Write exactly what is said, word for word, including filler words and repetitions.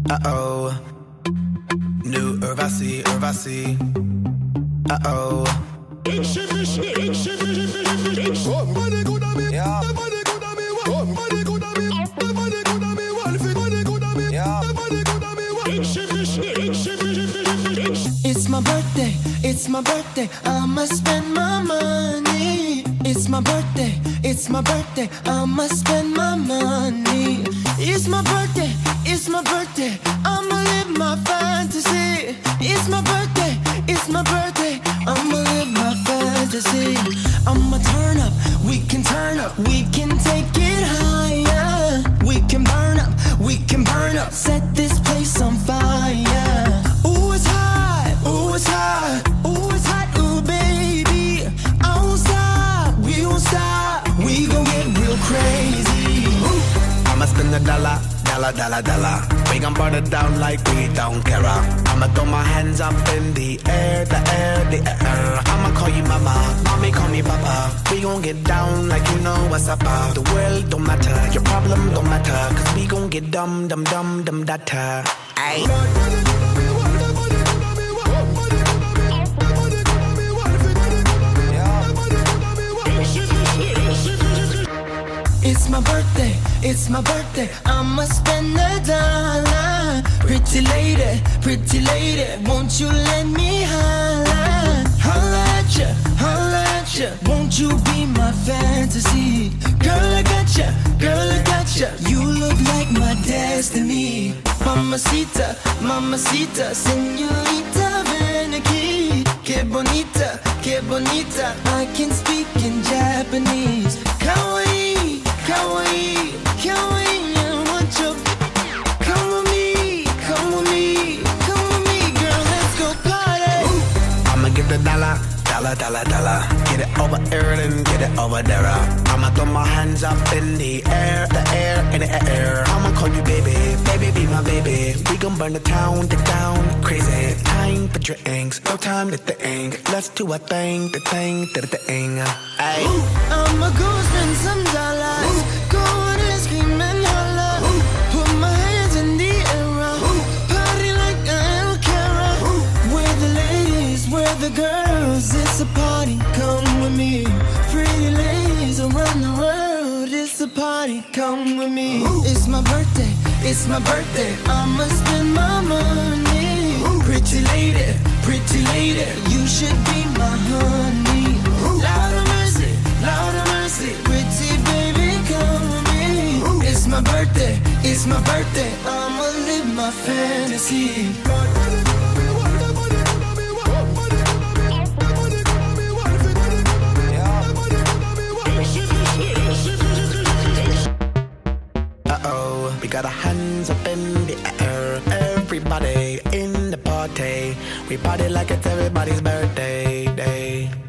Uh-oh. Nu Urvasi, Urvasi. Uh-oh. It's my birthday, it's my birthday, I'ma spend my money. It's my birthday, it's my birthday, I'ma spend my money. It's my birthday, it's my birthday, I'ma live my fantasy. It's my birthday, it's my birthday, I'ma live my fantasy. I'ma turn up, we can turn up, we can take it higher. We can burn up, we can burn up, set this place on fire. Ooh, it's hot, ooh, it's hot, ooh, it's hot, ooh, baby. I won't stop, we won't stop, we gon' get real crazy. Ooh. I'ma spend a dollar, dollar, dollar, dollar. We gon' burn it down like we don't care. I'ma throw my hands up in the air, the air, the air. I'ma call you mama, mommy call me papa. We gon' get down like you know what's up. The world don't matter, your problem don't matter. Cause we gon' get dumb, dumb, dumb, dumb, data. Ayy. It's my birthday, it's my birthday, I'ma spend a dollar. Pretty lady, pretty lady, won't you let me holla? Holla at ya, holla at ya, won't you be my fantasy? Girl, I got ya, girl, I got ya, you look like my destiny. Mamacita, mamacita, señorita, ven aquí. Que bonita, que bonita, I can speak in Japanese. Kawaii, kawaii, kawaii, I want you. Come with me, come with me, come with me, girl, let's go party. Ooh. I'ma give the dollar, dollar, dollar, dollar. Get it over here and get it over there. I'ma throw my hands up in the air, the air, in the air. I'ma call you baby, baby, be my baby. We gon' burn the town, the town, crazy. Time for drinks, no time to think. Let's do a thing, the thing, the thing. Ay. I'ma go spend some dollars, go out and scream and holla. Put my hands in the air, party like I don't care. Where the ladies, where the girls, it's a party, come with me. Pretty ladies around the world, it's a party, come with me. It's my birthday, it's my birthday, I'ma spend my money. Pretty lady, pretty lady, you should be my honey. Lord of mercy, Lord of mercy, pretty baby, come with me. It's my birthday, it's my birthday, I'ma live my fantasy. Uh-oh, we got our hands up in the air. Everybody in the party. We party like it's everybody's birthday day.